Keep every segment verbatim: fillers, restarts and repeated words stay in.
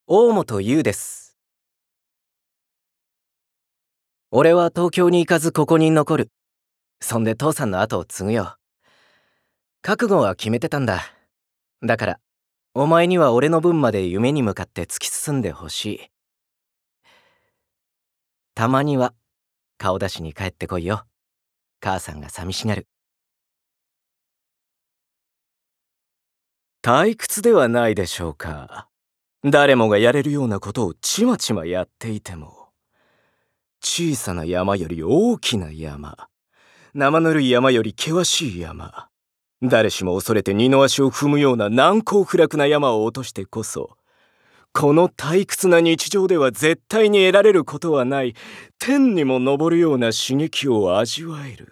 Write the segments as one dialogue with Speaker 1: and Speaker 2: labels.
Speaker 1: 大本優です。俺は東京に行かずここに残る。そんで父さんの後を継ぐよ。覚悟は決めてたんだ。だから、お前には俺の分まで夢に向かって突き進んでほしい。たまには顔出しに帰ってこいよ。母さんが寂しがる。退屈ではないでしょうか。誰もがやれるようなことをちまちまやっていても、小さな山より大きな山、生ぬるい山より険しい山、誰しも恐れて二の足を踏むような難攻不落な山を落としてこそ、この退屈な日常では絶対に得られることはない天にも昇るような刺激を味わえる。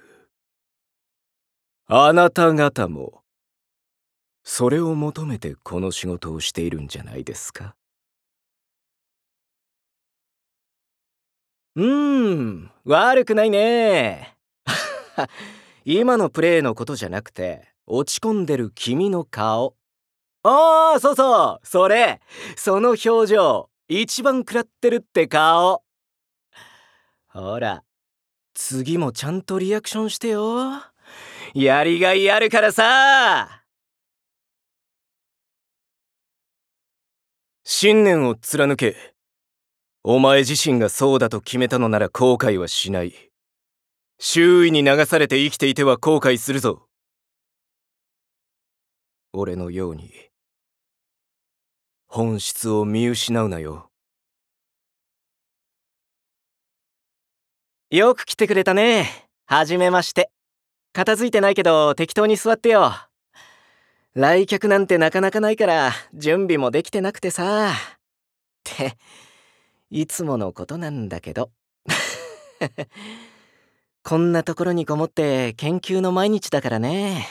Speaker 1: あなた方もそれを求めてこの仕事をしているんじゃないですか。うーん、悪くないね。今のプレイのことじゃなくて、落ち込んでる君の顔。ああ、そうそう、それ、その表情、一番食らってるって顔。ほら、次もちゃんとリアクションしてよ。やりがいあるからさ。信念を貫け。お前自身がそうだと決めたのなら後悔はしない。周囲に流されて生きていては後悔するぞ。俺のように本質を見失うなよ。よく来てくれたね。はじめまして。片付いてないけど適当に座ってよ。来客なんてなかなかないから準備もできてなくてさ。っていつものことなんだけど。こんなところにこもって研究の毎日だからね。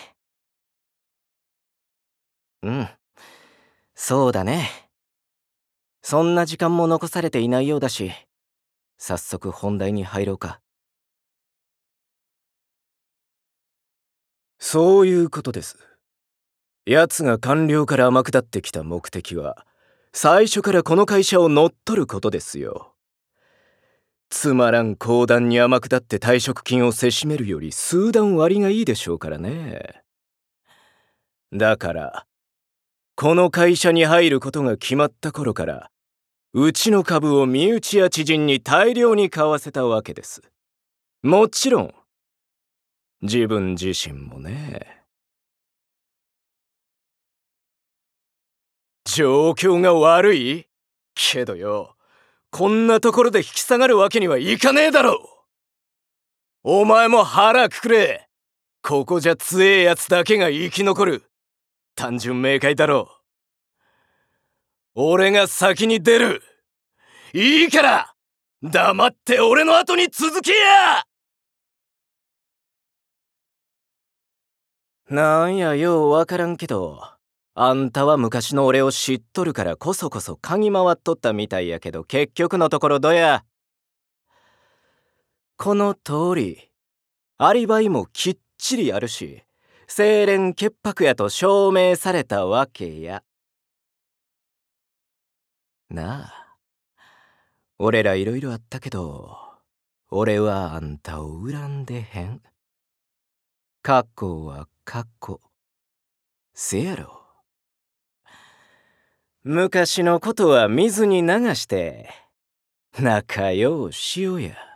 Speaker 1: うん、そうだね。そんな時間も残されていないようだし、早速本題に入ろうか。そういうことです。奴が官僚から天下ってきた目的は、最初からこの会社を乗っ取ることですよ。つまらん公団に天下って退職金をせしめるより数段割がいいでしょうからね。だから、この会社に入ることが決まった頃から、うちの株を身内や知人に大量に買わせたわけです。もちろん、自分自身もね。状況が悪い？けどよ、こんなところで引き下がるわけにはいかねえだろう。お前も腹くくれ。ここじゃ強えやつだけが生き残る。単純明快だろう。俺が先に出る。いいから黙って俺の後に続けや。なんやようわからんけど、あんたは昔の俺を知っとるからこそこそ嗅ぎ回っとったみたいやけど、結局のところどや。この通り、アリバイもきっちりあるし、清廉潔白やと証明されたわけや。なあ、俺らいろいろあったけど、俺はあんたを恨んでへん。過去は過去。せやろ。昔のことは水に流して仲良うしようや。